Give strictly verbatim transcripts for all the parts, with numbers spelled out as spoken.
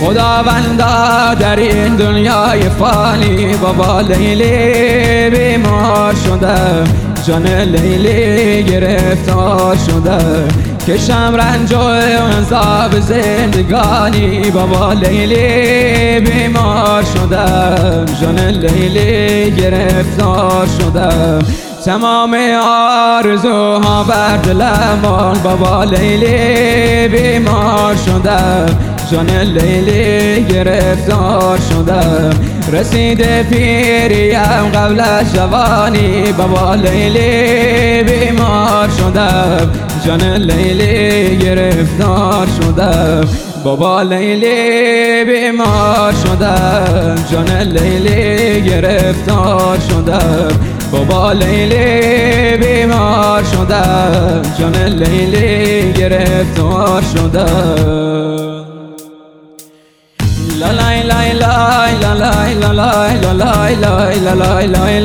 خداوندا در این دنیای فانی بابا لیلی بیمار شده، جان لیلی گرفتار شده، کشم رنج و عذاب زندگانی بابا لیلی بیمار شده، جان لیلی گرفتار شده، تمام آرزوها بر دلمان بابا لیلی بیمار شده، جان لیلی گرفتار شده، رسیده پیریم قبل از جوانی بابا لیلی بیمار شده، جان لیلی گرفتار شده، بابا لیلی بیمار شده، جان لیلی گرفتار شده، بابا لیلی بیمار شده، جان لیلی گرفتار شده. لا لا لا لا لا لا لا لا لا لا لا لا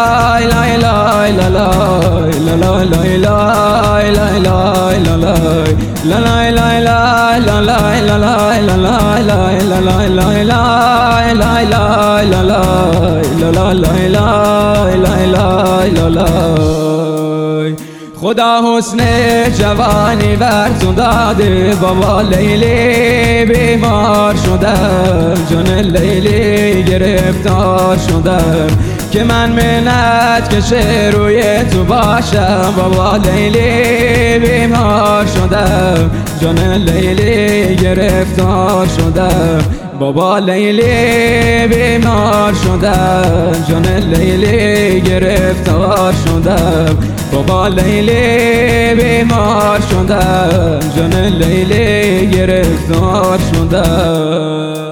خدا حسن جوانی بر تو داده بابا لیلی بیمار شده، جان لیلی گرفتار شده، که من منت کشه روی تو باشم بابا لیلی بیمار شده، جان لیلی گرفتار شده، بابا لیلی بیمار شده، جان لیلی گرفتار شده، بابا لیلی بیمار شده، جان لیلی گرفتار شده.